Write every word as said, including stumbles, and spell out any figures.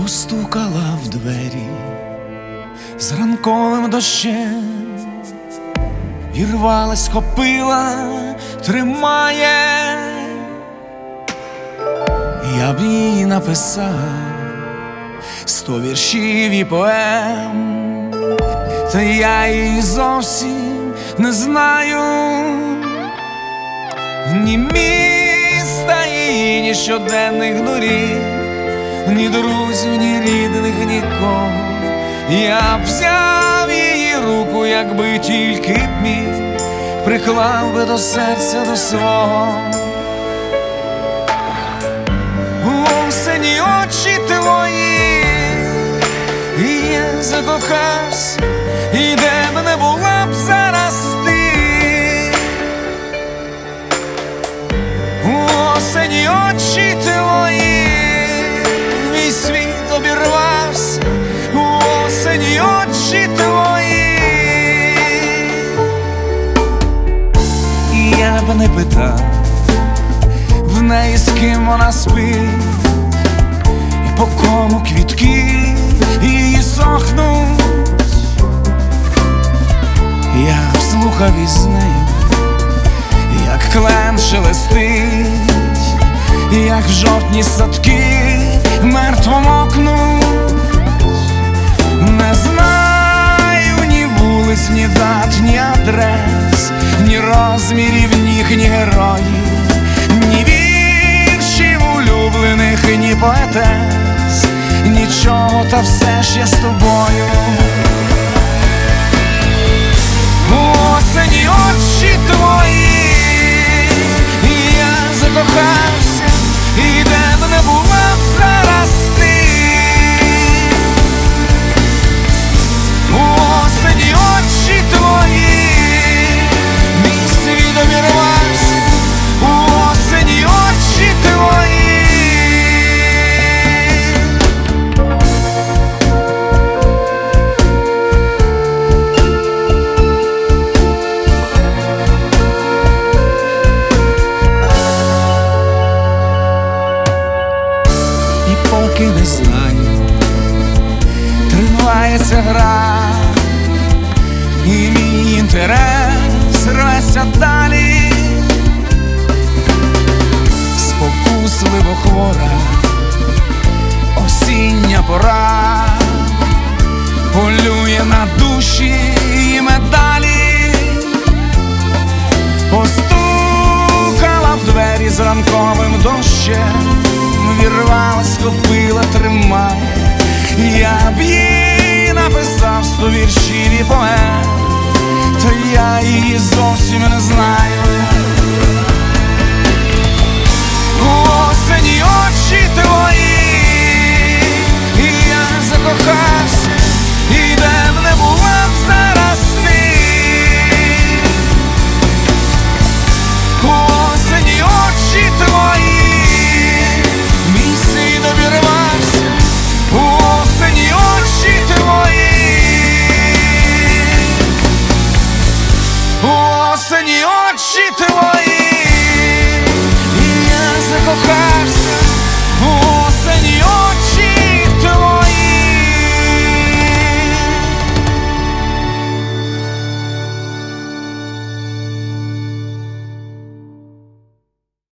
постукала в двері з ранковим дощем, вірвалась, хопила, тримає. Я б їй написав сто віршів і поем, та я її зовсім не знаю. Ні міста її, ні щоденних доріг, ні друзів, ні рідних, нікого. Я б взяв її руку, якби тільки б міг, приклав би до серця до свого. У сині очі твої, і я закохався, і де б не була б зараз ти. У сині очі твої, мій світ обірвався. У сині очі твої, і я б не питав в неї, з ким вона спить, і по кому квітки її сохнуть. Я б слухав із нею, як клен шелестить, як в жовтні садки мертво мокнуть. Не знаю ні вулиць, ні дат, ні адрес, ні розмірів ніг, ні героїв, ні віршів улюблених, ні поетес, нічого, та все ж я з тобою. Осені очі твої, і я закохався, і де б не була б зараз ти. Осені очі твої, мій світ обірвався. Осені очі твої. І поки не знаю, тривається гра, і мій інтерес рветься далі. Спокусливо хвора осіння пора полює на душі і медалі. Постукала в двері з ранковим дощем, вірвалась, копила, тримає. Я б їй написав сто віршів і поем, та я її зовсім не знаю.